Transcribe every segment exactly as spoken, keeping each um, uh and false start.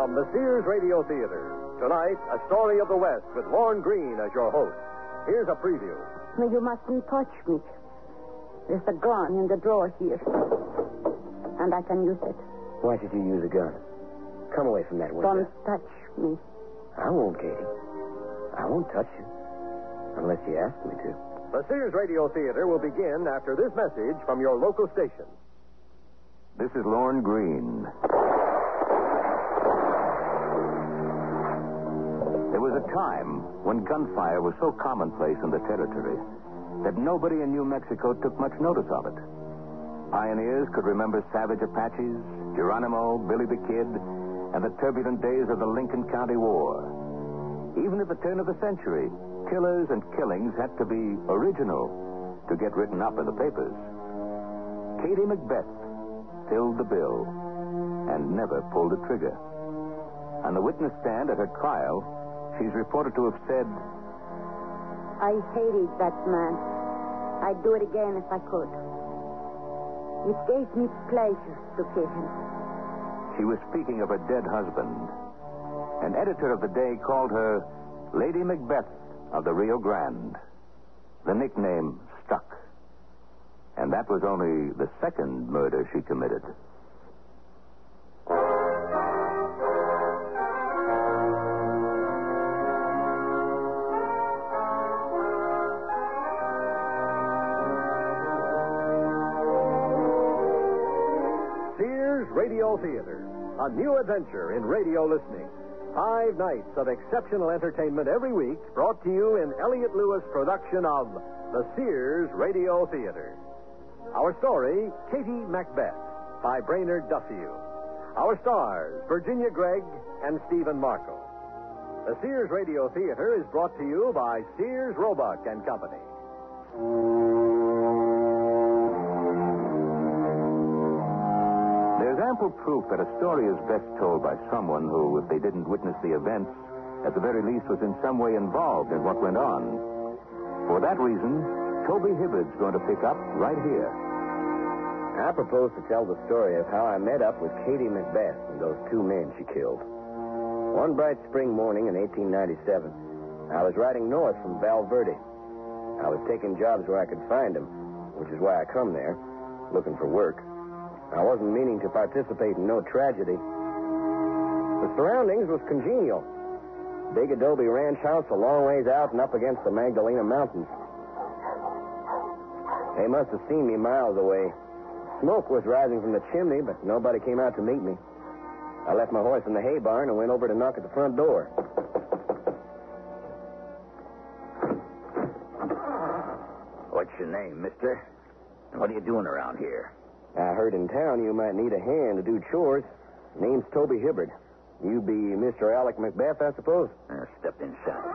from the Sears Radio Theater. Tonight, A Story of the West with Lorne Greene as your host. Here's a preview. No, you mustn't touch me. There's a gun in the drawer here. And I can use it. Why should you use a gun? Come away from that window. Don't touch me. I won't, Katie. I won't touch you. Unless you ask me to. The Sears Radio Theater will begin after this message from your local station. This is Lorne Greene. There was a time when gunfire was so commonplace in the territory that nobody in New Mexico took much notice of it. Pioneers could remember savage Apaches, Geronimo, Billy the Kid, and the turbulent days of the Lincoln County War. Even at the turn of the century, killers and killings had to be original to get written up in the papers. Katie Macbeth filled the bill and never pulled a trigger. On the witness stand at her trial, she's reported to have said, I hated that man. I'd do it again if I could. It gave me pleasure to kill him. She was speaking of her dead husband. An editor of the day called her Lady Macbeth of the Rio Grande. The nickname stuck. And that was only the second murder she committed. Sears Radio Theater, a new adventure in radio listening. Five nights of exceptional entertainment every week, brought to you in Elliott Lewis production of the Sears Radio Theater. Our story, Katie Macbeth, by Brainerd Duffield. Our stars, Virginia Gregg and Stephen Marco. The Sears Radio Theater is brought to you by Sears Roebuck and Company. There's ample proof that a story is best told by someone who, if they didn't witness the events, at the very least was in some way involved in what went on. For that reason, Toby Hibbard's going to pick up right here. I propose to tell the story of how I met up with Katie Macbeth and those two men she killed. One bright spring morning in eighteen ninety-seven, I was riding north from Val Verde. I was taking jobs where I could find them, which is why I come there, looking for work. I wasn't meaning to participate in no tragedy. The surroundings was congenial. Big adobe ranch house a long ways out and up against the Magdalena Mountains. They must have seen me miles away. Smoke was rising from the chimney, but nobody came out to meet me. I left my horse in the hay barn and went over to knock at the front door. What's your name, mister? And what are you doing around here? I heard in town you might need a hand to do chores. Name's Toby Hibbard. You be Mister Alec Macbeth, I suppose? Uh, step inside.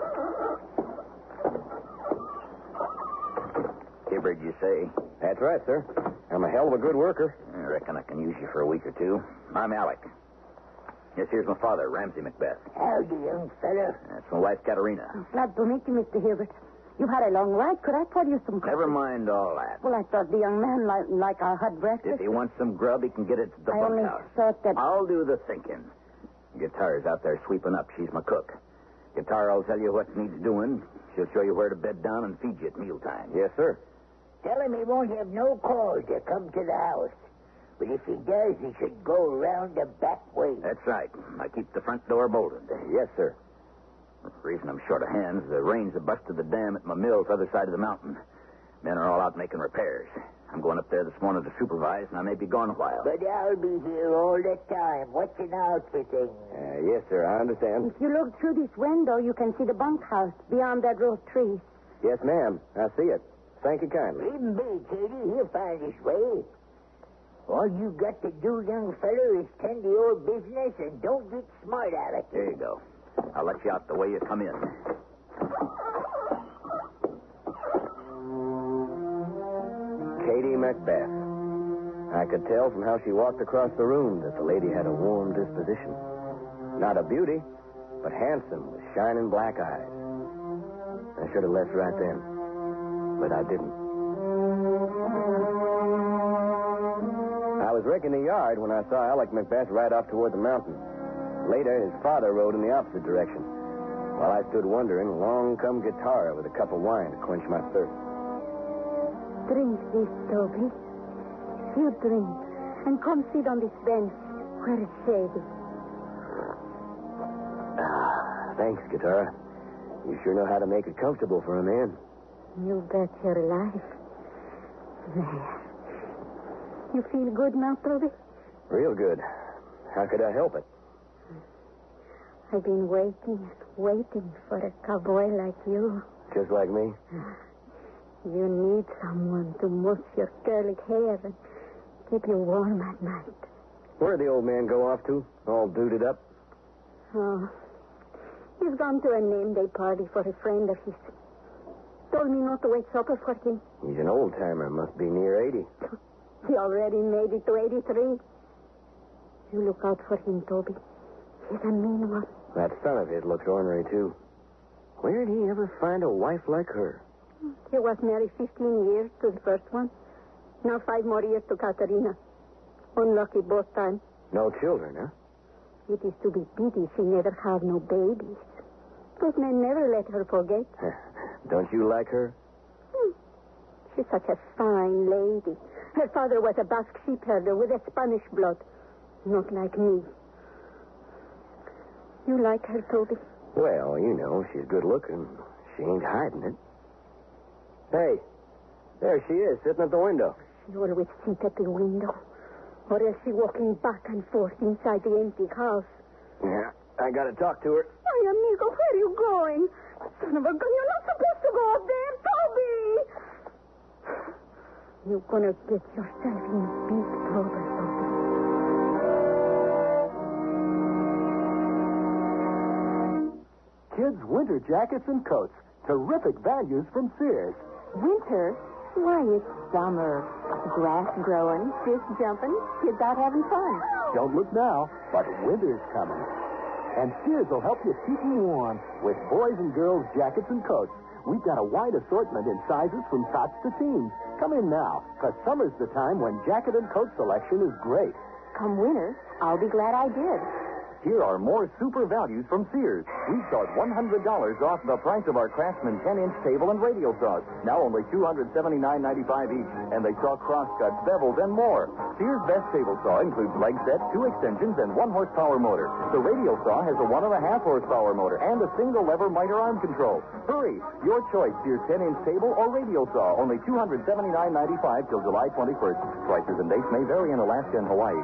Hibbard, you say? That's right, sir. I'm a hell of a good worker. I reckon I can use you for a week or two. I'm Alec. Yes, here's my father, Ramsey Macbeth. Howdy, young fella. That's my wife, Katerina. I'm glad to meet you, Mister Hibbert. You've had a long ride. Could I pour you some coffee? Never mind all that. Well, I thought the young man like, like our hot breakfast. If he wants some grub, he can get it at the I only bunkhouse. thought that... I'll do the thinking. Guitar's out there sweeping up. She's my cook. Guitar will tell you what needs doing. She'll show you where to bed down and feed you at mealtime. Yes, sir. Tell him he won't have no call to come to the house. But if he does, he should go around the back way. That's right. I keep the front door bolted. Yes, sir. The reason I'm short of hands, the rains have busted the dam at my mill to the other side of the mountain. Men are all out making repairs. I'm going up there this morning to supervise, and I may be gone a while. But I'll be here all the time, watching out for things. Uh, yes, sir, I understand. If you look through this window, you can see the bunkhouse beyond that row of trees. Yes, ma'am. I see it. Thank you kindly. Leave him be, Katie. He'll find his way. All you got to do, young fellow, is tend to your business and don't get smart, Alec. There you go. I'll let you out the way you come in. Katie Macbeth. I could tell from how she walked across the room that the lady had a warm disposition. Not a beauty, but handsome with shining black eyes. I should have left right then, but I didn't. I was raking the yard when I saw Alec Macbeth ride off toward the mountain. Later, his father rode in the opposite direction. While I stood wondering, along come Guitarra with a cup of wine to quench my thirst. Drink this, Toby. You drink. And come sit on this bench where it's shady. Ah, thanks, Guitarra. You sure know how to make it comfortable for a man. You bet your life. There. You feel good now, Toby? Real good. How could I help it? I've been waiting, waiting for a cowboy like you. Just like me? You need someone to mousse your curly hair and keep you warm at night. Where'd the old man go off to? All duded up? Oh, he's gone to a name day party for a friend of his. Told me not to wait supper for him. He's an old-timer. Must be near eighty. He already made it to eighty-three. You look out for him, Toby. He's a mean one. That son of his looks ornery, too. Where'd he ever find a wife like her? He was married fifteen years to the first one. Now five more years to Katerina. Unlucky both times. No children, huh? It is to be pitied she never had no babies. Those men never let her forget. Don't you like her? Hmm. She's such a fine lady. Her father was a Basque sheep herder with a Spanish blood. Not like me. You like her, Toby? Well, you know, she's good looking. She ain't hiding it. Hey, there she is, sitting at the window. She always sits at the window. Or else she walking back and forth inside the empty house. Yeah, I gotta talk to her. Ay, amigo, where are you going? Son of a gun, you're not supposed to go up there, Toby! You're gonna get yourself in big trouble, Toby. Kids' winter jackets and coats. Terrific values from Sears. Winter? Why, it's summer. Grass growing, fish jumping, kids out having fun. Don't look now, but winter's coming. And Sears will help you keep you warm with boys' and girls' jackets and coats. We've got a wide assortment in sizes from tots to teens. Come in now, because summer's the time when jacket and coat selection is great. Come winter, I'll be glad I did. Here are more super values from Sears. We start one hundred dollars off the price of our Craftsman ten-inch table and radial saws. Now only two hundred seventy-nine ninety-five each. And they saw crosscuts, bevels, and more. Sears' best table saw includes leg set, two extensions, and one horsepower motor. The radial saw has a one and a half horsepower motor and a single lever miter arm control. Hurry! Your choice, Sears ten-inch table or radial saw. Only two hundred seventy-nine ninety-five till July twenty-first. Prices and dates may vary in Alaska and Hawaii.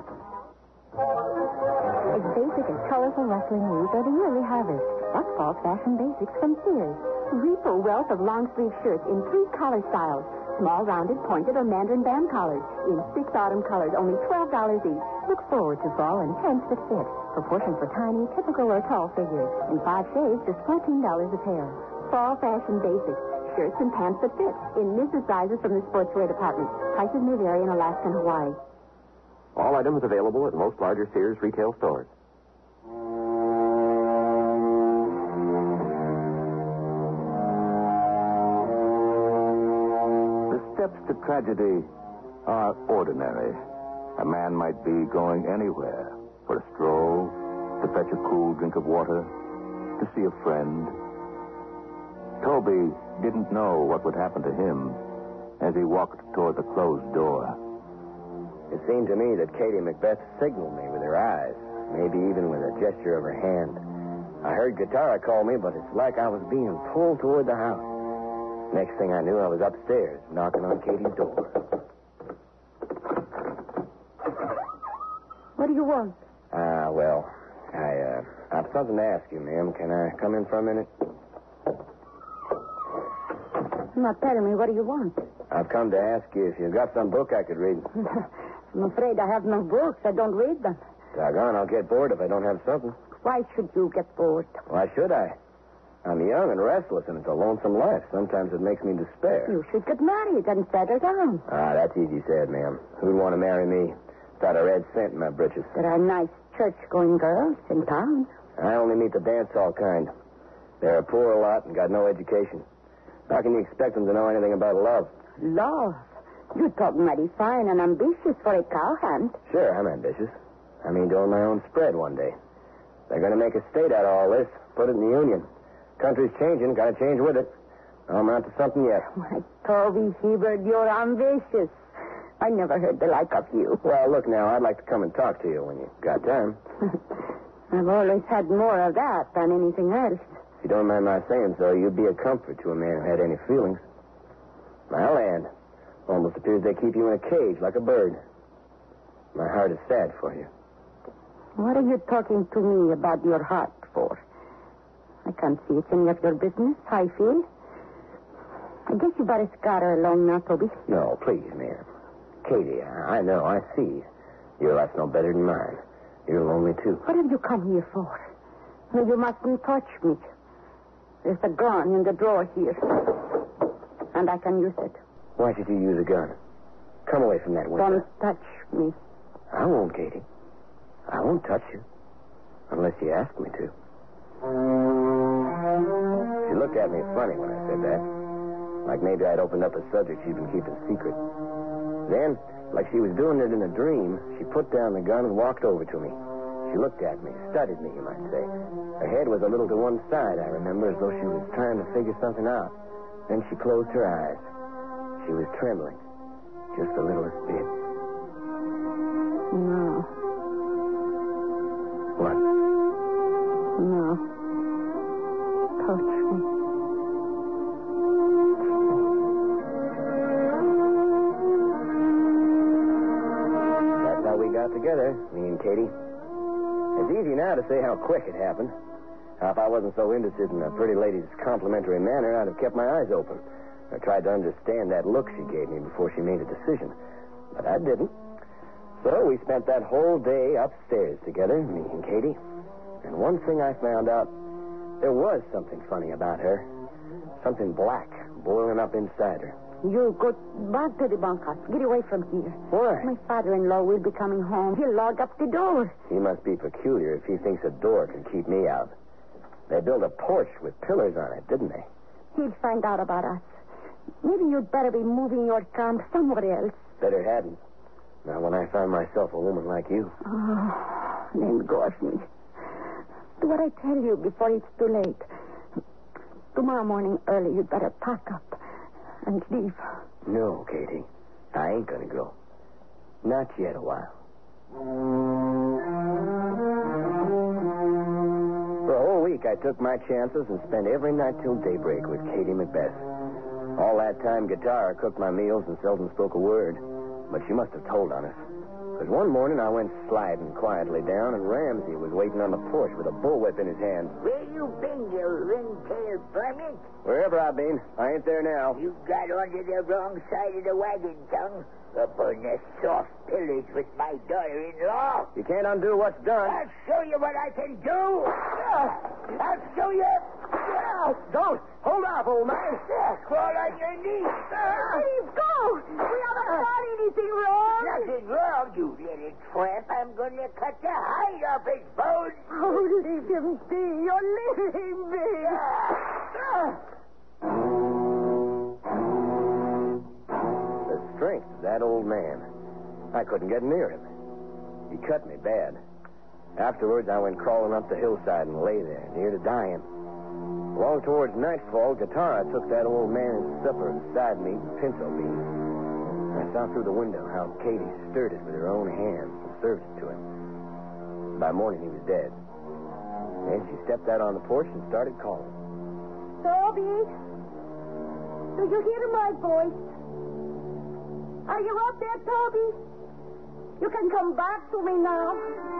As basic as colorful rustling leaves are the yearly harvest. Buck Falls Fashion Basics from Sears. Reap a wealth of long-sleeve shirts in three collar styles. Small, rounded, pointed, or mandarin band collars. In six autumn colors, only twelve dollars each. Look forward to fall and pants that fit. Proportion for tiny, typical, or tall figures. In five shades, just fourteen dollars a pair. Fall Fashion Basics. Shirts and pants that fit. In misses sizes from the sportswear department. Prices may vary in Alaska and Hawaii. All items available at most larger Sears retail stores. The steps to tragedy are ordinary. A man might be going anywhere for a stroll, to fetch a cool drink of water, to see a friend. Toby didn't know what would happen to him as he walked toward the closed door. It seemed to me that Katie Macbeth signaled me with her eyes, maybe even with a gesture of her hand. I heard Guitarra call me, but it's like I was being pulled toward the house. Next thing I knew, I was upstairs, knocking on Katie's door. What do you want? Ah, uh, well, I, uh, I've something to ask you, ma'am. Can I come in for a minute? Now tell me, what do you want? I've come to ask you if you've got some book I could read. I'm afraid I have no books. I don't read them. Doggone, I'll get bored if I don't have something. Why should you get bored? Why should I? I'm young and restless, and it's a lonesome life. Sometimes it makes me despair. You should get married and settle down. Ah, that's easy said, ma'am. Who'd want to marry me? Without a red cent in my britches. There are nice church-going girls in town. I only meet the dance-hall kind. They're a poor lot and got no education. How can you expect them to know anything about love? Love? You talk mighty fine and ambitious for a cowhand. Sure, I'm ambitious. I mean to own my own spread one day. They're going to make a state out of all this, put it in the Union. Country's changing, got to change with it. I'm onto something yet. My Toby Hebert, you're ambitious. I never heard the like of you. Well, look now, I'd like to come and talk to you when you got time. I've always had more of that than anything else. If you don't mind my saying so, you'd be a comfort to a man who had any feelings. My land, almost appears they keep you in a cage like a bird. My heart is sad for you. What are you talking to me about your heart for? I can't see it's any of your business how I feel. I guess you better scatter along now, Toby. No, please, ma'am. Katie, I, I know, I see. Your life's no better than mine. You're lonely, too. What have you come here for? No, you mustn't touch me. There's a gun in the drawer here. And I can use it. Why should you use a gun? Come away from that window. Don't touch me. I won't, Katie. I won't touch you. Unless you ask me to. She looked at me funny when I said that. Like maybe I'd opened up a subject she'd been keeping secret. Then, like she was doing it in a dream, she put down the gun and walked over to me. She looked at me, studied me, you might say. Her head was a little to one side, I remember, as though she was trying to figure something out. Then she closed her eyes. She was trembling. Just the littlest bit. No. What? No. Touch me. That's how we got together, me and Katie. It's easy now to say how quick it happened. How if I wasn't so interested in a pretty lady's complimentary manner, I'd have kept my eyes open. I tried to understand that look she gave me before she made a decision. But I didn't. So we spent that whole day upstairs together, me and Katie. And one thing I found out, there was something funny about her. Something black boiling up inside her. You go back to the bunkhouse. Get away from here. Why? My father-in-law will be coming home. He'll log up the door. He must be peculiar if he thinks a door can keep me out. They built a porch with pillars on it, didn't they? He'll find out about us. Maybe you'd better be moving your camp somewhere else. Better hadn't. Now, when I find myself a woman like you. Oh, then go of me. Do what I tell you before it's too late. Tomorrow morning early, you'd better pack up and leave. No, Katie. I ain't gonna go. Not yet a while. For a whole week, I took my chances and spent every night till daybreak with Katie Macbeth. All that time, Guitar cooked my meals and seldom spoke a word. But she must have told on us. Because one morning I went sliding quietly down, and Ramsey was waiting on the porch with a bullwhip in his hand. Where you been, you ring-tailed varmint? Wherever I've been, I ain't there now. You got onto the wrong side of the wagon, tongue. Up on the soft pillars with my daughter-in-law. You can't undo what's done. I'll show you what I can do. I'll show you. Don't! Hold off, old man. Crawl on your knees. Please go. We haven't done anything wrong. Nothing wrong, you little tramp. I'm going to cut the hide off his bones. Oh, leave him be. You're leaving me. The strength of that old man. I couldn't get near him. He cut me bad. Afterwards, I went crawling up the hillside and lay there, near to dying. Along towards nightfall, Guitar took that old man's supper of side meat and pinto beans. I saw through the window how Katie stirred it with her own hands and served it to him. By morning, he was dead. Then she stepped out on the porch and started calling. Toby, do you hear my voice? Are you up there, Toby? You can come back to me now.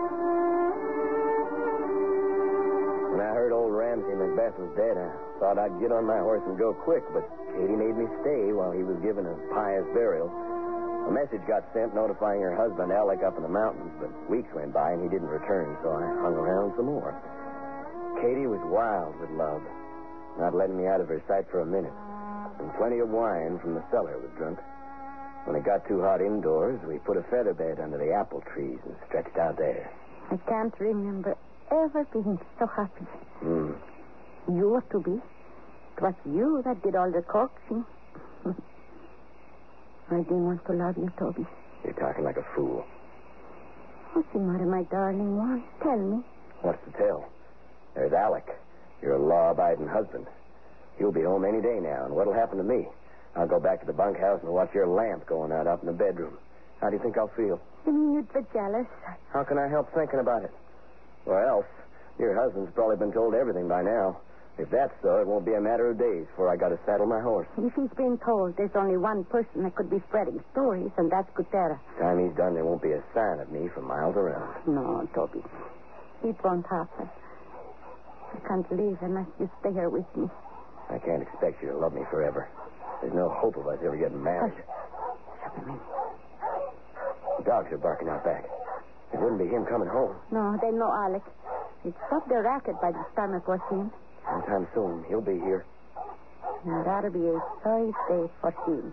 When I heard old Ramsey Macbeth was dead, I thought I'd get on my horse and go quick, but Katie made me stay while he was given a pious burial. A message got sent notifying her husband, Alec, up in the mountains, but weeks went by and he didn't return, so I hung around some more. Katie was wild with love, not letting me out of her sight for a minute. And plenty of wine from the cellar was drunk. When it got too hot indoors, we put a feather bed under the apple trees and stretched out there. I can't remember ever being so happy. Hmm. You ought to be. It was you that did all the coaxing. I didn't want to love you, Toby. You're talking like a fool. What's the matter, my darling one? Tell me. What's to tell? There's Alec, your law-abiding husband. You'll be home any day now, and what'll happen to me? I'll go back to the bunkhouse and watch your lamp going out up in the bedroom. How do you think I'll feel? You mean you'd be jealous? How can I help thinking about it? Or else, your husband's probably been told everything by now. If that's so, it won't be a matter of days before I got to saddle my horse. If he's been told there's only one person that could be spreading stories, and that's Gutierrez. Time he's done, there won't be a sign of me for miles around. No, Toby. It won't happen. I can't leave unless you stay here with me. I can't expect you to love me forever. There's no hope of us ever getting married. Shut him in. The dogs are barking out back. It wouldn't be him coming home. No, they know Alec. He'd stopped their racket by this time it was him. Sometime soon, he'll be here. And that'll be a sorry day for him.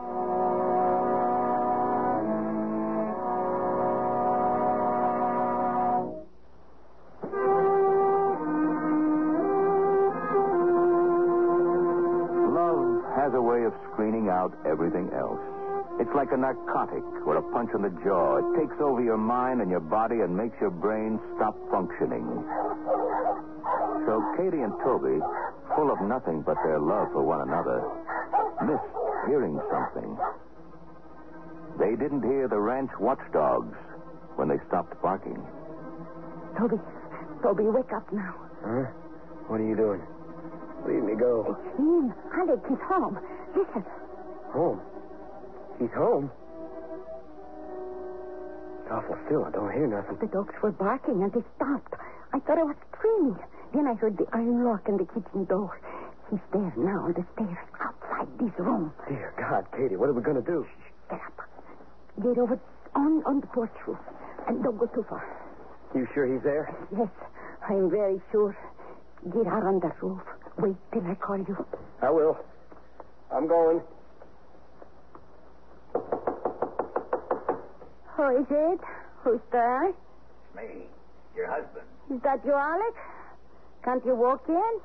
Love has a way of screening out everything else. It's like a narcotic or a punch in the jaw. It takes over your mind and your body and makes your brain stop functioning. So Katie and Toby, full of nothing but their love for one another, missed hearing something. They didn't hear the ranch watchdogs when they stopped barking. Toby, Toby, wake up now. Huh? What are you doing? Leave me go. It's him. Alec, he's home. Listen. Home? He's home? It's awful still. I don't hear nothing. The dogs were barking and they stopped. I thought I was dreaming. Then I heard the iron lock in the kitchen door. He's there now on the stairs outside this room. Dear God, Katie, what are we going to do? Get up. Get over on, on the porch roof. And don't go too far. You sure he's there? Yes, I'm very sure. Get out on the roof. Wait till I call you. I will. I'm going. Who is it? Who's there? It's me, your husband. Is that you, Alec? Can't you walk in?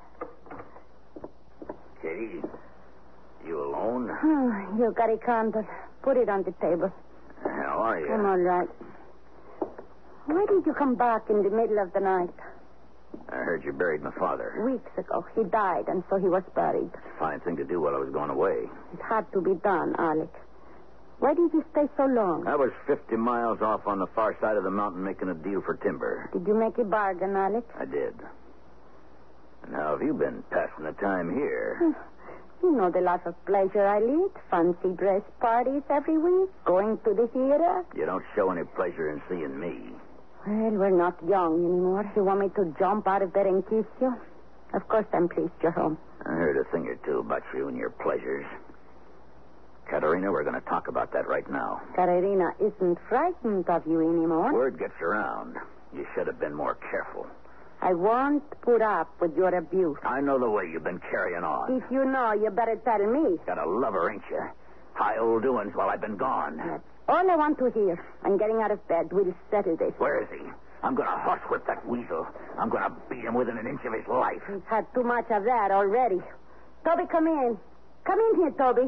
Katie, you alone? Oh, you got a candle. Put it on the table. How are you? I'm all right. Why did you come back in the middle of the night? I heard you buried my father. Weeks ago. He died, and so he was buried. Fine thing to do while I was going away. It had to be done, Alec. Why did you stay so long? I was fifty miles off on the far side of the mountain making a deal for timber. Did you make a bargain, Alec? I did. And how have you been passing the time here? You know the life of pleasure I lead. Fancy dress parties every week. Going to the theater. You don't show any pleasure in seeing me. Well, we're not young anymore. You want me to jump out of bed and kiss you? Of course I'm pleased you're home. I heard a thing or two about you and your pleasures. Katerina, we're going to talk about that right now. Katerina isn't frightened of you anymore. Word gets around. You should have been more careful. I won't put up with your abuse. I know the way you've been carrying on. If you know, you better tell me. Got a lover, ain't you? High old doings while I've been gone. That's all I want to hear. I'm getting out of bed. We'll settle this. Where is he? I'm going to horsewhip that weasel. I'm going to beat him within an inch of his life. He's had too much of that already. Toby, come in. Come in here, Toby.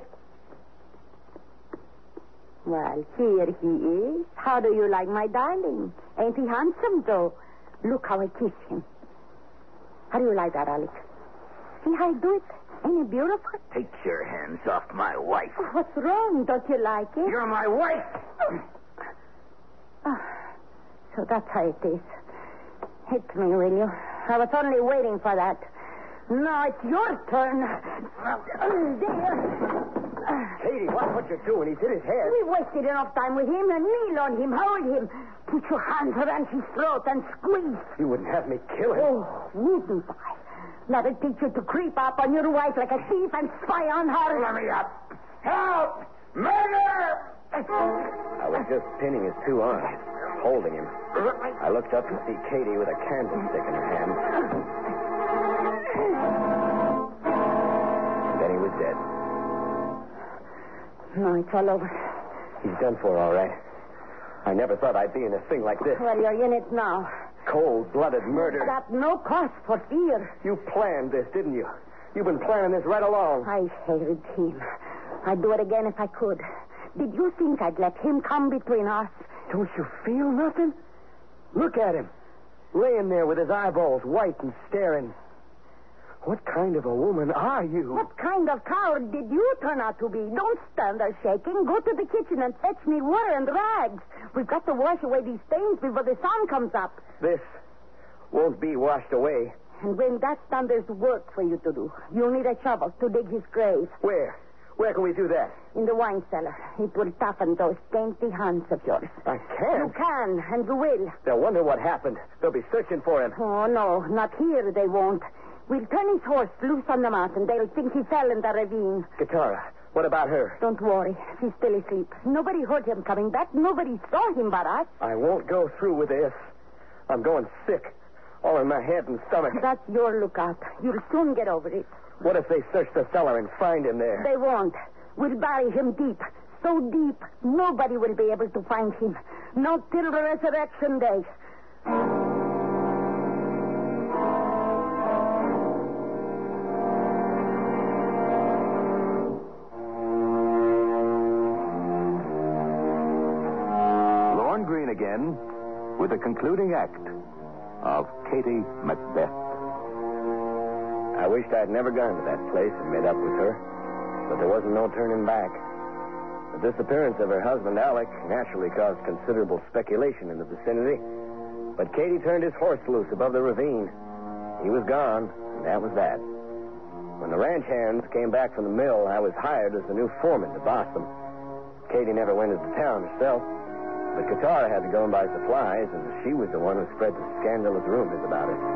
Well, here he is. How do you like my darling? Ain't he handsome, though? Look how I kiss him. How do you like that, Alec? See how I do it? Ain't it beautiful? Take your hands off my wife. Oh, what's wrong? Don't you like it? You're my wife. Oh, so that's how it is. Hit me, will you? I was only waiting for that. Now it's your turn. There. Katie, watch what you're doing. He's hit his head. We wasted enough time with him. And kneel on him. Hold him. Put your hands around his throat and squeeze. You wouldn't have me kill him. Oh, wouldn't I? Let it teach you to creep up on your wife like a thief and spy on her. Let me up. Help! Murder! I was just pinning his two arms, holding him. I looked up to see Katie with a candlestick in her hand. And then he was dead. No, it's all over. He's done for, all right. I never thought I'd be in a thing like this. Well, you're in it now. Cold-blooded murder. Got no cause for fear. You planned this, didn't you? You've been planning this right along. I hated him. I'd do it again if I could. Did you think I'd let him come between us? Don't you feel nothing? Look at him. laying there with his eyeballs white and staring. What kind of a woman are you? What kind of coward did you turn out to be? Don't stand there shaking. Go to the kitchen and fetch me water and rags. We've got to wash away these stains before the sun comes up. This won't be washed away. And when that's done, there's work for you to do. You'll need a shovel to dig his grave. Where? Where can we do that? In the wine cellar. It will toughen those dainty hands of yours. I can't. You can, and you will. They'll wonder what happened. They'll be searching for him. Oh, no, not here they won't. We'll turn his horse loose on the mountain. They'll think he fell in the ravine. Katara, what about her? Don't worry. She's still asleep. Nobody heard him coming back. Nobody saw him but us. I won't go through with this. I'm going sick. All in my head and stomach. That's your lookout. You'll soon get over it. What if they search the cellar and find him there? They won't. We'll bury him deep. So deep, nobody will be able to find him. Not till the resurrection day. Lorne Greene again with the concluding act of Katie Macbeth. I wished I'd never gone to that place and met up with her, but there wasn't no turning back. The disappearance of her husband, Alec, naturally caused considerable speculation in the vicinity, but Katie turned his horse loose above the ravine. He was gone, and that was that. When the ranch hands came back from the mill, I was hired as the new foreman to boss them. Katie never went into town herself, but Katara had to go and buy supplies, and she was the one who spread the scandalous rumors about it.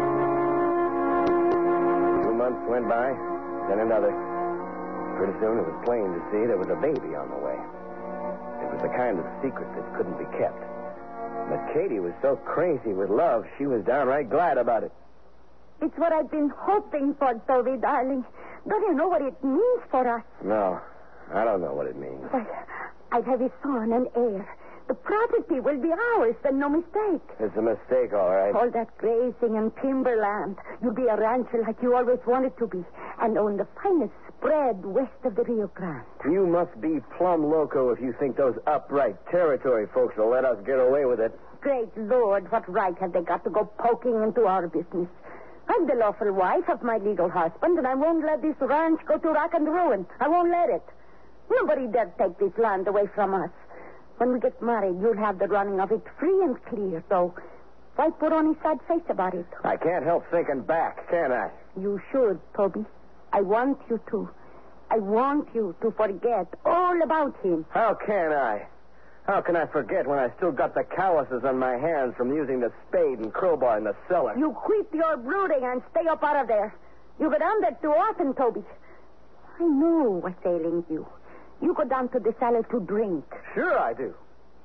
Two months went by, then another. Pretty soon it was plain to see there was a baby on the way. It was the kind of secret that couldn't be kept. But Katie was so crazy with love, she was downright glad about it. It's what I've been hoping for, Toby, darling. Don't you know what it means for us? No, I don't know what it means. But I'd have a son and heir. The property will be ours, and no mistake. It's a mistake, all right. All that grazing and timberland. You'll be a rancher like you always wanted to be, and own the finest spread west of the Rio Grande. You must be plumb loco if you think those upright territory folks will let us get away with it. Great Lord, what right have they got to go poking into our business? I'm the lawful wife of my legal husband, and I won't let this ranch go to rock and ruin. I won't let it. Nobody dare take this land away from us. When we get married, you'll have the running of it free and clear, so why put on a sad face about it? I can't help thinking back, can I? You should, Toby. I want you to. I want you to forget all about him. How can I? How can I forget when I still got the calluses on my hands from using the spade and crowbar in the cellar? You quit your brooding and stay up out of there. You go down there too often, Toby. I know what's ailing you. You go down to the cellar to drink. Sure I do.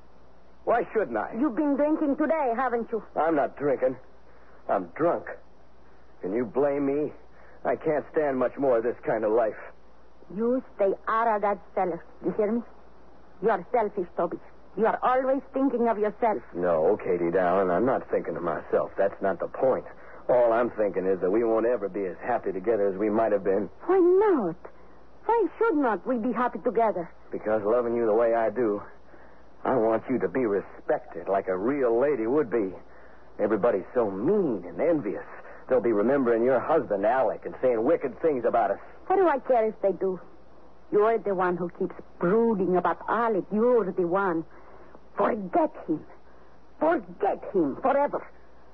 Why shouldn't I? You've been drinking today, haven't you? I'm not drinking. I'm drunk. Can you blame me? I can't stand much more of this kind of life. You stay out of that cellar. You hear me? You are selfish, Toby. You are always thinking of yourself. No, Katie, darling, I'm not thinking of myself. That's not the point. All I'm thinking is that we won't ever be as happy together as we might have been. Why not? Why should not we be happy together? Because loving you the way I do, I want you to be respected like a real lady would be. Everybody's so mean and envious. They'll be remembering your husband, Alec, and saying wicked things about us. What do I care if they do? You're the one who keeps brooding about Alec. You're the one. Forget him. Forget him forever.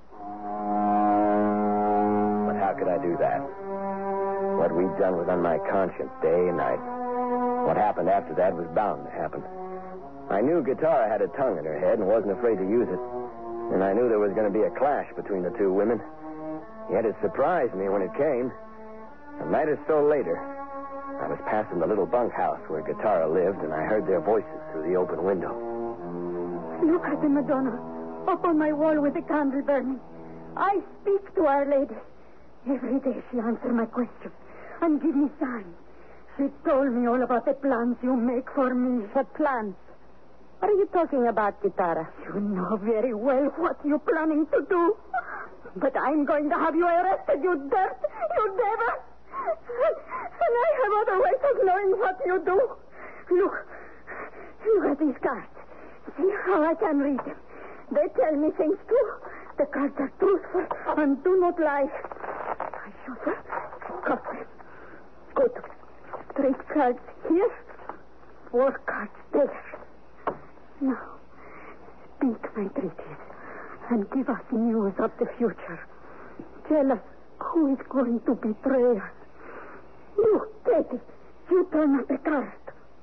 But how could I do that? What we'd done was on my conscience day and night. What happened after that was bound to happen. I knew Katara had a tongue in her head and wasn't afraid to use it. And I knew there was going to be a clash between the two women. Yet it surprised me when it came. A night or so later, I was passing the little bunkhouse where Katara lived, and I heard their voices through the open window. Look at the Madonna up on my wall with the candle burning. I speak to Our Lady. Every day she answers my question and gives me signs. She told me all about the plans you make for me. What plans? What are you talking about, Katara? You know very well what you're planning to do. But I'm going to have you arrested, you dirt, you devil. And I have other ways of knowing what you do. Look, look at these cards. See how I can read them. They tell me things too. The cards are truthful and do not lie. I shuffle. Cut them. Good. Three cards here. Four cards there. Now, speak, my treaties, and give us news of the future. Tell us who is going to betray us. You, Katie, you turn up a card.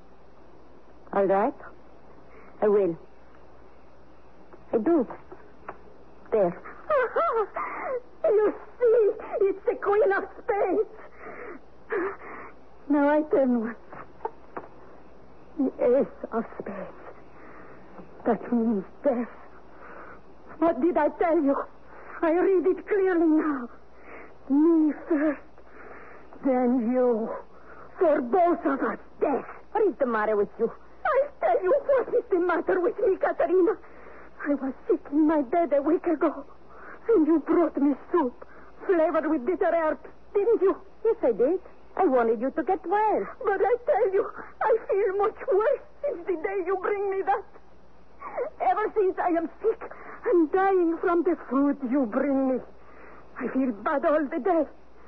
All right. I will. I do. There. You see, it's the Queen of Spades. Now I turn one. The Ace of Spades. That means death. What did I tell you? I read it clearly now. Me first, then you. For both of us, death. What is the matter with you? I'll tell you what is the matter with me, Katerina. I was sick in my bed a week ago, and you brought me soup, flavored with bitter herbs, didn't you? Yes, I did. I wanted you to get well. But I tell you, I feel much worse since the day you bring me that. Ever since I am sick and dying from the food you bring me, I feel bad all the day.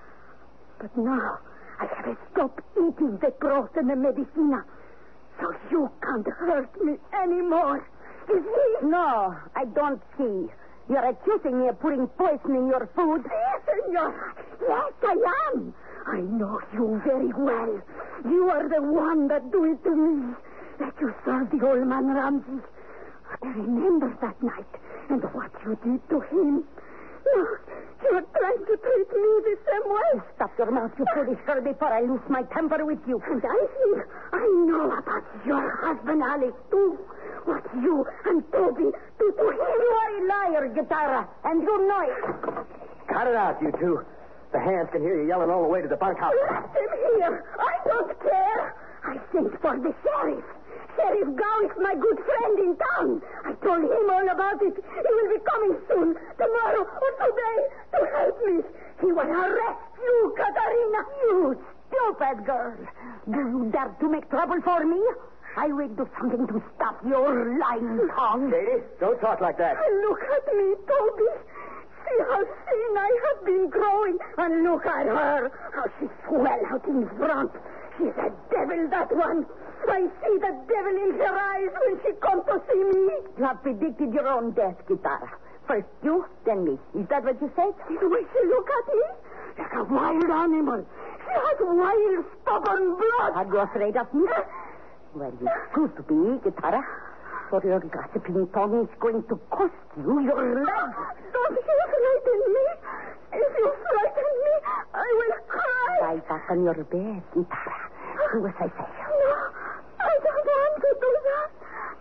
But now I have stopped eating the broth and the medicina, so you can't hurt me anymore. You see? No, I don't see. You're accusing me of putting poison in your food. Yes, senor. Yes, I am. I know you very well. You are the one that do it to me, that you served the old man Ramsey. I remember that night and what you did to him. No, you're trying to treat me the same way. Stop your mouth, you foolish girl, before I lose my temper with you. And I think I know about your husband, Alex, too. What you and Toby do to him. You are a liar, Guitarra, and you know it. Cut it out, you two. The hands can hear you yelling all the way to the bunkhouse. Let him hear. I don't care. I sent for the sheriff. Sheriff Gow is my good friend in town. I told him all about it. He will be coming soon, tomorrow or today, to help me. He will arrest you, Katarina. You stupid girl. Do you dare to make trouble for me? I will do something to stop your lying tongue. Katie, don't talk like that. Look at me, Toby. See how thin I have been growing. And look at her, how she swell out in front. She's a devil, that one. I see the devil in her eyes when she comes to see me. You have predicted your own death, Guitarra. First you, then me. Is that what you said? The way she look at me, like a wild animal. She has wild, stubborn blood. Are you afraid of me? Well, you choose to be, Guitarra. For your gossiping tongue is going to cost you your life. Don't you frighten me. If you frighten me, I will cry. Lie back on your bed, Guitarra. Do as I say. No, I don't want to do that.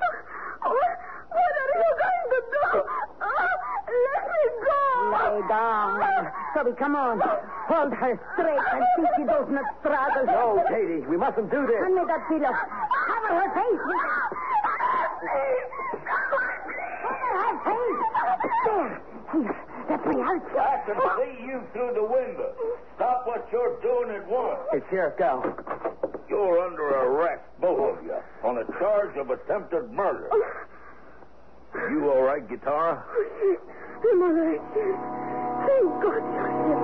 What, what are you going to do? Oh, let me go. Lie down. Toby, come on. Hold her straight and see she does not struggle. No, Katie, we mustn't do this. Hand me that pillow. Cover her face with it. Cover her face. There. Here. Let me help you. I can see you through the window. Stop what you're doing at once. Hey, Sheriff Gow. You're under arrest, both of you, on a charge of attempted murder. You all right, Guitarra? I'm all right. Thank God you're here.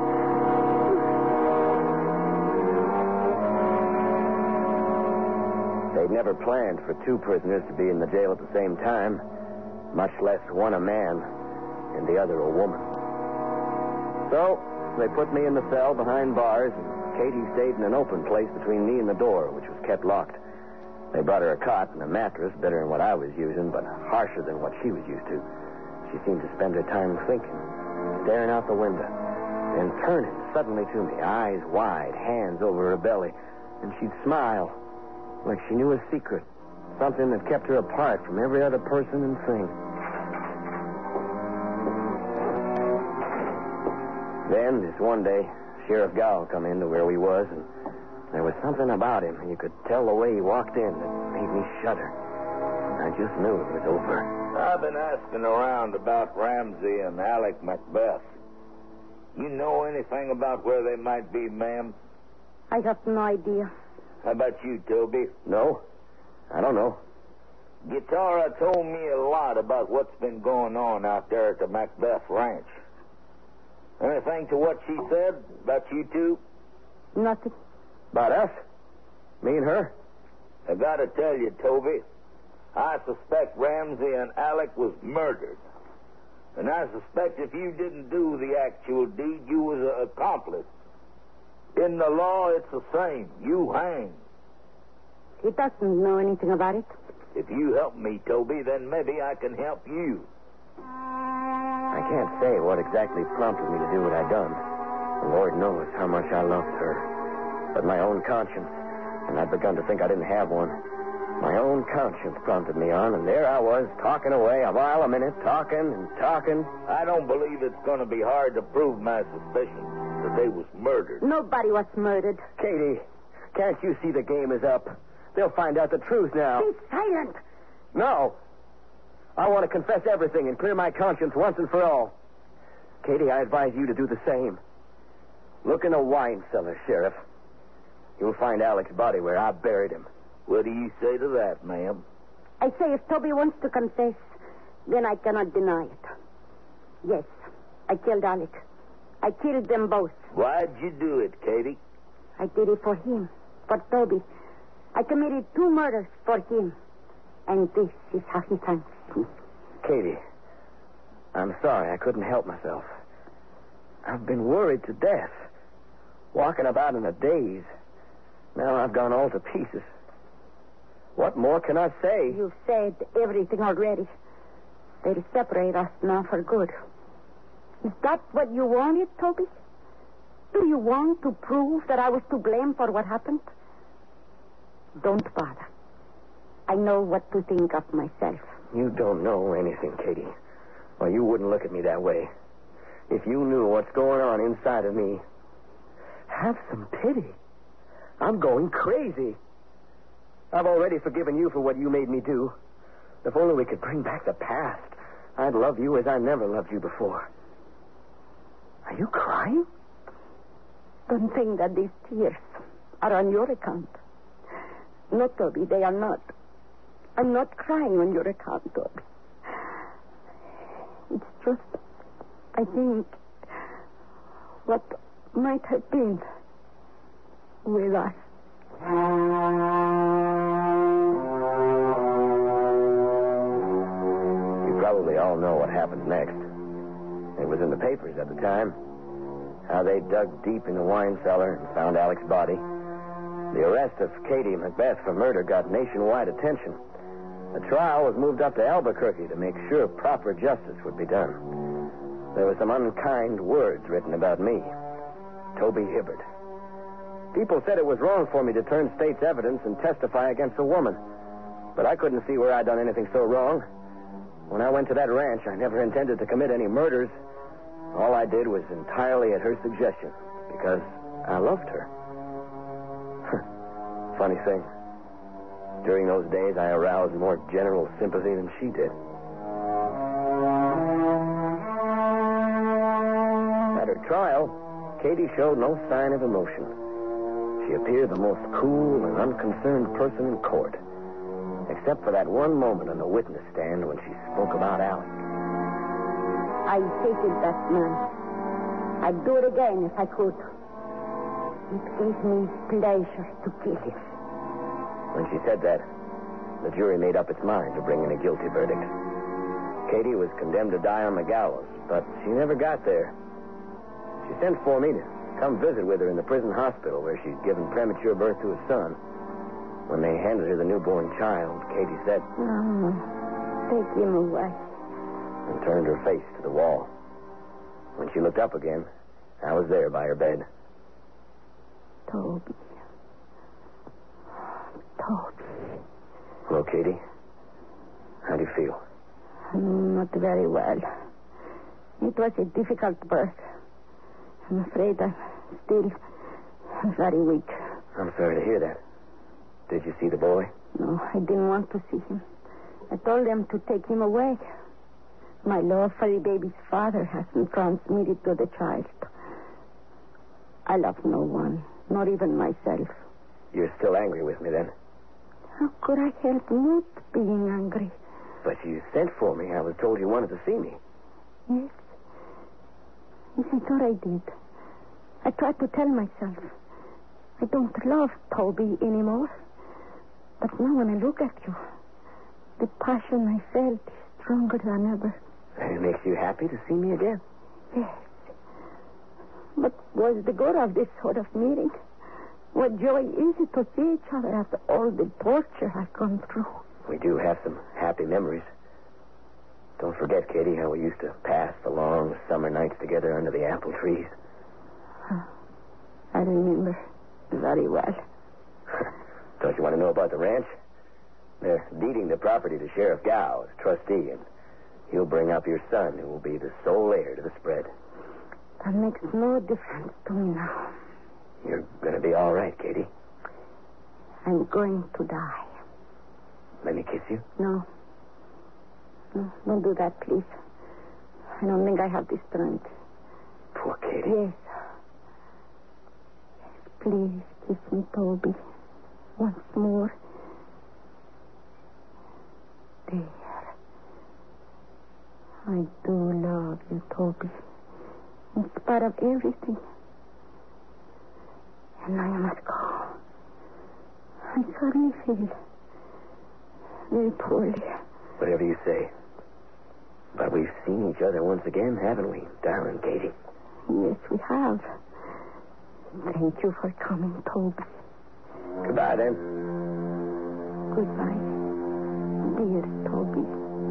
They'd never planned for two prisoners to be in the jail at the same time, much less one a man and the other a woman. So they put me in the cell behind bars, and Katie stayed in an open place between me and the door, which was kept locked. They brought her a cot and a mattress, better than what I was using, but harsher than what she was used to. She seemed to spend her time thinking, staring out the window, then turning suddenly to me, eyes wide, hands over her belly, and she'd smile like she knew a secret, something that kept her apart from every other person and thing. Then, this one day, Sheriff Gow come into where we was, and there was something about him, and you could tell the way he walked in that made me shudder. I just knew it was over. I've been asking around about Ramsey and Alec Macbeth. You know anything about where they might be, ma'am? I have no idea. How about you, Toby? No, I don't know. Guitarra told me a lot about what's been going on out there at the Macbeth Ranch. Anything to what she said about you two? Nothing. About us? Me and her? I gotta tell you, Toby, I suspect Ramsey and Alec was murdered. And I suspect if you didn't do the actual deed, you was an accomplice. In the law, it's the same. You hang. He doesn't know anything about it. If you help me, Toby, then maybe I can help you. I can't say what exactly prompted me to do what I done. The Lord knows how much I loved her. But my own conscience, and I'd begun to think I didn't have one, my own conscience prompted me on, and there I was, talking away a mile a minute, talking and talking. I don't believe it's going to be hard to prove my suspicion that they was murdered. Nobody was murdered. Katie, can't you see the game is up? They'll find out the truth now. Be silent. No. I want to confess everything and clear my conscience once and for all. Katie, I advise you to do the same. Look in the wine cellar, Sheriff. You'll find Alec's body where I buried him. What do you say to that, ma'am? I say if Toby wants to confess, then I cannot deny it. Yes, I killed Alec. I killed them both. Why'd you do it, Katie? I did it for him, for Toby. I committed two murders for him. And this is how he thanks me. Katie, I'm sorry I couldn't help myself. I've been worried to death, walking about in a daze. Now I've gone all to pieces. What more can I say? You've said everything already. They'll separate us now for good. Is that what you wanted, Toby? Do you want to prove that I was to blame for what happened? Don't bother. I know what to think of myself. You don't know anything, Katie. Or you wouldn't look at me that way. If you knew what's going on inside of me, have some pity. I'm going crazy. I've already forgiven you for what you made me do. If only we could bring back the past, I'd love you as I never loved you before. Are you crying? Don't think that these tears are on your account. No, Toby, they are not. I'm not crying on your account, Toby. It's just, I think, what might have been with us. You probably all know what happened next. It was in the papers at the time. How they dug deep in the wine cellar and found Alec's body. The arrest of Katie Macbeth for murder got nationwide attention. The trial was moved up to Albuquerque to make sure proper justice would be done. There were some unkind words written about me. Toby Hibbert. People said it was wrong for me to turn state's evidence and testify against a woman. But I couldn't see where I'd done anything so wrong. When I went to that ranch, I never intended to commit any murders. All I did was entirely at her suggestion, because I loved her. Funny thing. During those days, I aroused more general sympathy than she did. At her trial, Katie showed no sign of emotion. She appeared the most cool and unconcerned person in court, except for that one moment on the witness stand when she spoke about Alec. I hated that man. I'd do it again if I could. It gave me pleasure to kill him. When she said that, the jury made up its mind to bring in a guilty verdict. Katie was condemned to die on the gallows, but she never got there. She sent for me to come visit with her in the prison hospital where she'd given premature birth to a son. When they handed her the newborn child, Katie said, "No, take him away," and turned her face to the wall. When she looked up again, I was there by her bed. Toby. Toby. Hello, Katie. How do you feel? Not very well. It was a difficult birth. I'm afraid I'm still very weak. I'm sorry to hear that. Did you see the boy? No, I didn't want to see him. I told them to take him away. My love for the baby's father hasn't transmitted to the child. I love no one, not even myself. You're still angry with me, then? How could I help not being angry? But you sent for me. I was told you wanted to see me. Yes. Yes, I thought I did. I tried to tell myself I don't love Toby anymore. But now when I look at you, the passion I felt is stronger than ever. It makes you happy to see me again? Yes. But what's the good of this sort of meeting? What joy is it to see each other after all the torture I've gone through? We do have some happy memories. Don't forget, Katie, how we used to pass the long summer nights together under the apple trees. Huh. I remember very well. Don't you want to know about the ranch? They're deeding the property to Sheriff Gow as trustee, and he'll bring up your son, who will be the sole heir to the spread. That makes no difference to me now. You're going to be all right, Katie. I'm going to die. Let me kiss you? No. No, don't do that, please. I don't think I have the strength. Poor Katie. Yes. Please kiss me, Toby. Once more. There. I do love you, Toby. In spite of everything. And now I must go. I suddenly feel very poorly. Whatever you say. But we've seen each other once again, haven't we, darling Katie? Yes, we have. Thank you for coming, Toby. Goodbye, then. Goodbye, dear Toby.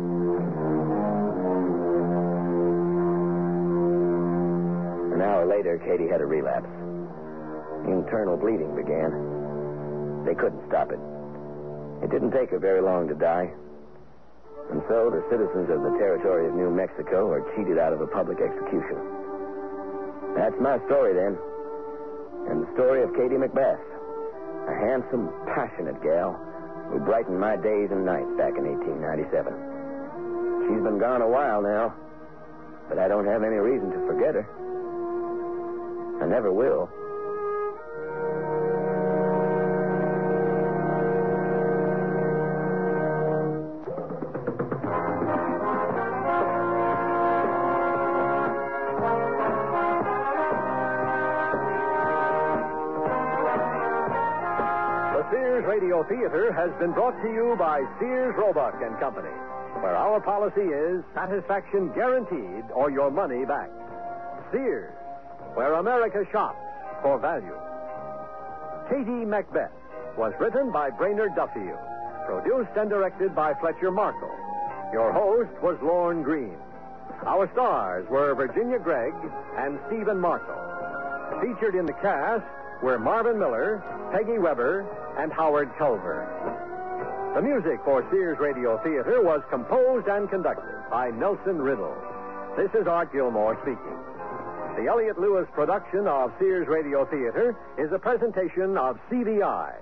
An hour later, Katie had a relapse. Internal bleeding began. They couldn't stop it. It didn't take her very long to die. And so the citizens of the territory of New Mexico are cheated out of a public execution. That's my story, then. And the story of Katie Macbeth, a handsome, passionate gal who brightened my days and nights back in eighteen ninety-seven. She's been gone a while now, but I don't have any reason to forget her. I never will. Radio Theater has been brought to you by Sears Roebuck and Company, where our policy is satisfaction guaranteed or your money back. Sears, where America shops for value. Katie Macbeth was written by Brainerd Duffield, produced and directed by Fletcher Markle. Your host was Lorne Green. Our stars were Virginia Gregg and Stephen Markle. Featured in the cast were Marvin Miller, Peggy Weber, and Howard Culver. The music for Sears Radio Theater was composed and conducted by Nelson Riddle. This is Art Gilmore speaking. The Elliott Lewis production of Sears Radio Theater is a presentation of C V I.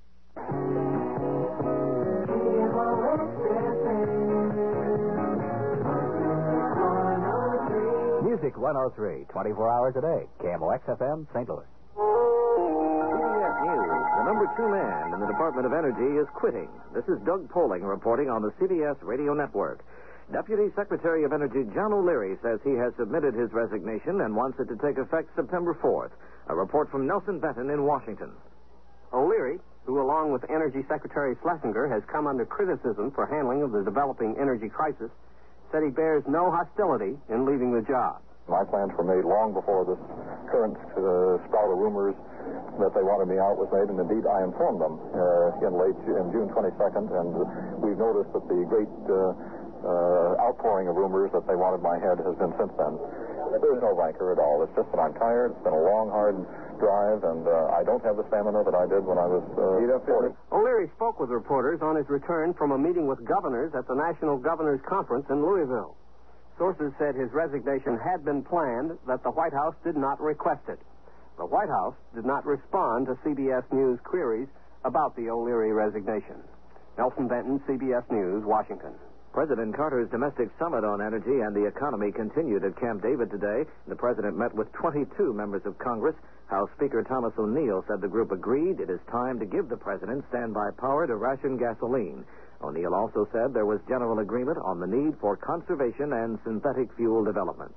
Music one oh three, twenty-four hours a day. K M O X F M, Saint Louis. The number two man in the Department of Energy is quitting. This is Doug Poling reporting on the C B S radio network. Deputy Secretary of Energy John O'Leary says he has submitted his resignation and wants it to take effect September fourth. A report from Nelson Benton in Washington. O'Leary, who along with Energy Secretary Schlesinger has come under criticism for handling of the developing energy crisis, said he bears no hostility in leaving the job. My plans were made long before this current uh, spout of rumors that they wanted me out was made, and indeed I informed them uh, in late in June twenty-second, and we've noticed that the great uh, uh, outpouring of rumors that they wanted my head has been since then. There's no rancor at all. It's just that I'm tired. It's been a long, hard drive, and uh, I don't have the stamina that I did when I was uh, forty. O'Leary spoke with reporters on his return from a meeting with governors at the National Governors Conference in Louisville. Sources said his resignation had been planned, that the White House did not request it. The White House did not respond to C B S News queries about the O'Leary resignation. Nelson Benton, C B S News, Washington. President Carter's domestic summit on energy and the economy continued at Camp David today. The president met with twenty-two members of Congress. House Speaker Thomas O'Neill said the group agreed it is time to give the president standby power to ration gasoline. O'Neill also said there was general agreement on the need for conservation and synthetic fuel development.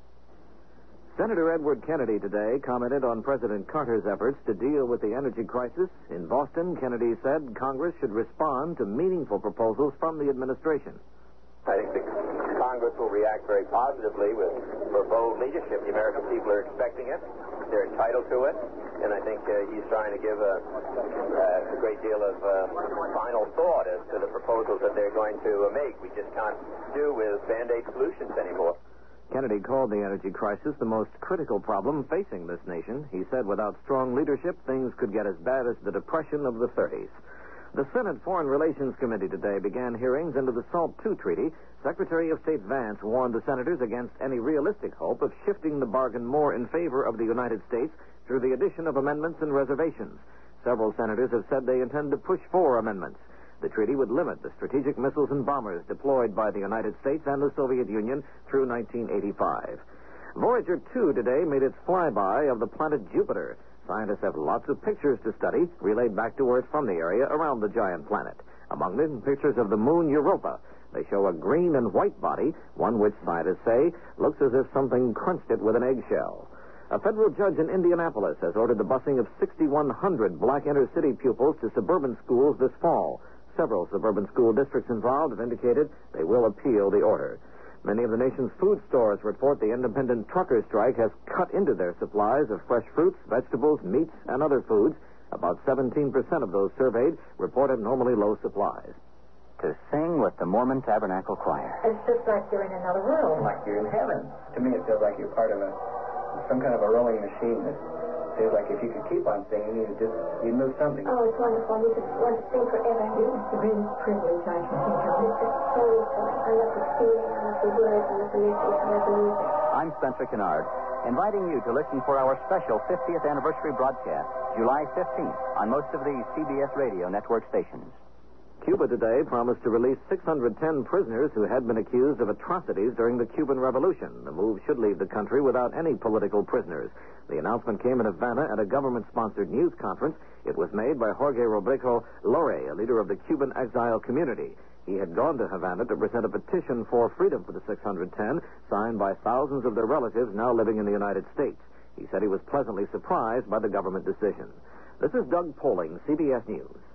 Senator Edward Kennedy today commented on President Carter's efforts to deal with the energy crisis. In Boston, Kennedy said Congress should respond to meaningful proposals from the administration. I think the Congress will react very positively with for bold leadership. The American people are expecting it. They're entitled to it. And I think uh, he's trying to give a, uh, a great deal of uh, final thought as to the proposals that they're going to uh, make. We just can't do with Band-Aid solutions anymore. Kennedy called the energy crisis the most critical problem facing this nation. He said without strong leadership, things could get as bad as the Depression of the thirties. The Senate Foreign Relations Committee today began hearings into the SALT two treaty. Secretary of State Vance warned the senators against any realistic hope of shifting the bargain more in favor of the United States through the addition of amendments and reservations. Several senators have said they intend to push for amendments. The treaty would limit the strategic missiles and bombers deployed by the United States and the Soviet Union through nineteen eighty-five. Voyager two today made its flyby of the planet Jupiter. Scientists have lots of pictures to study, relayed back to Earth from the area around the giant planet. Among them, pictures of the moon Europa. They show a green and white body, one which scientists say looks as if something crunched it with an eggshell. A federal judge in Indianapolis has ordered the busing of sixty-one hundred black inner-city pupils to suburban schools this fall. Several suburban school districts involved have indicated they will appeal the order. Many of the nation's food stores report the independent trucker strike has cut into their supplies of fresh fruits, vegetables, meats, and other foods. About seventeen percent of those surveyed reported normally low supplies. To sing with the Mormon Tabernacle Choir. It's just like you're in another world. Like you're in heaven. To me, it feels like you're part of a some kind of a rolling machine that feels like if you could keep on singing, you'd just you'd move something. Oh, it's wonderful. You just want to sing forever. It's a real privilege, I can think of. It's just so fun. I love the feeling, I love the words, I love the message, I love the music. I'm Spencer Kennard, inviting you to listen for our special fiftieth anniversary broadcast, July fifteenth, on most of the C B S radio network stations. Cuba today promised to release six hundred ten prisoners who had been accused of atrocities during the Cuban Revolution. The move should leave the country without any political prisoners. The announcement came in Havana at a government-sponsored news conference. It was made by Jorge Robledo Lore, a leader of the Cuban exile community. He had gone to Havana to present a petition for freedom for the six hundred ten, signed by thousands of their relatives now living in the United States. He said he was pleasantly surprised by the government decision. This is Doug Poling, C B S News.